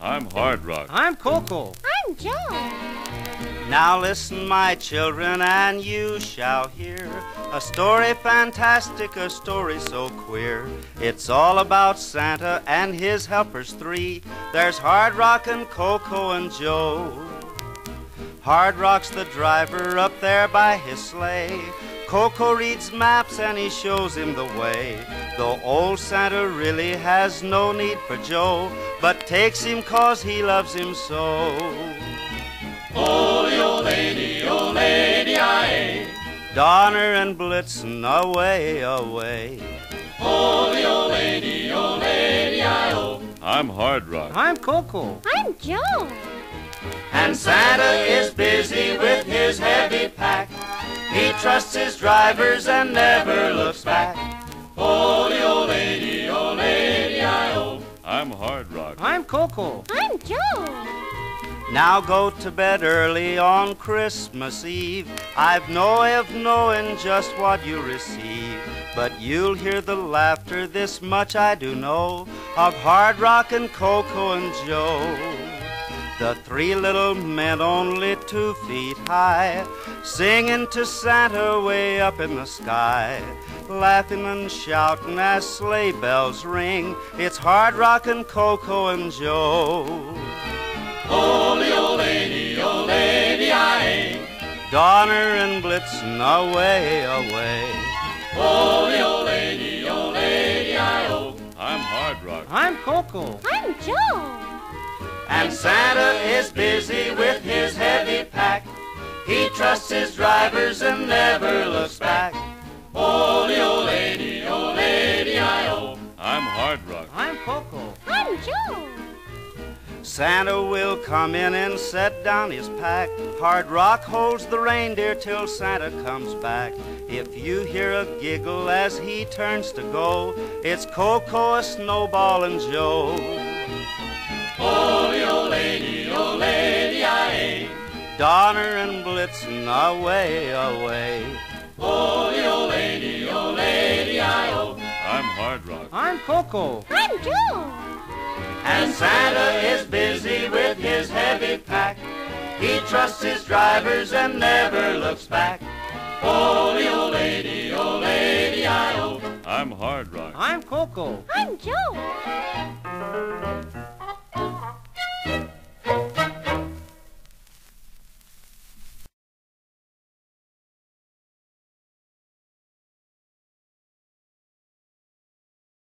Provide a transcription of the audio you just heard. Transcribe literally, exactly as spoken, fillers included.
I'm Hard Rock. I'm Coco. I'm Joe. Now listen, my children, and you shall hear a story fantastic, a story so queer. It's all about Santa and his helpers three. There's Hard Rock and Coco and Joe. Hard Rock's the driver up there by his sleigh. Coco reads maps and he shows him the way. Though old Santa really has no need for Joe, but takes him 'cause he loves him so. Holy old lady, old lady, aye. Donner and Blitzen, away, away. Holy old lady, old lady, aye. I'm Hard Rock. I'm Coco. I'm Joe. And Santa is busy with his heavy pack. He trusts his drivers and never looks back. Holy old lady, old lady, aye. I'm Hard Rock. I'm Coco. I'm Joe. Now go to bed early on Christmas Eve. I've no way of knowing just what you'll receive, but you'll hear the laughter, this much I do know, of Hard Rock and Coco and Joe. The three little men only two feet high, singing to Santa way up in the sky, laughing and shouting as sleigh bells ring. It's Hard Rock and Coco and Joe. Holy old lady, old lady, aye. Donner and Blitzen, away, away. Holy old lady, old lady, aye. I'm Hard Rock. I'm Coco. I'm Joe. And Santa is busy with his heavy pack. He trusts his drivers and never looks back. Holy old lady, old lady, aye. I'm Hard Rock. I'm Coco. I'm Joe. Santa will come in and set down his pack. Hard Rock holds the reindeer till Santa comes back. If you hear a giggle as he turns to go, it's Coco, a Snowball, and Joe. Holy old lady, old lady, aye. Donner and Blitzen, away, away. Holy old lady, old lady, aye. I'm Hard Rock. I'm Coco. I'm Joe. And Santa is busy with his heavy pack. He trusts his drivers and never looks back. Holy old lady, old lady, aye. I'm Hard Rock. I'm Coco. I'm Joe.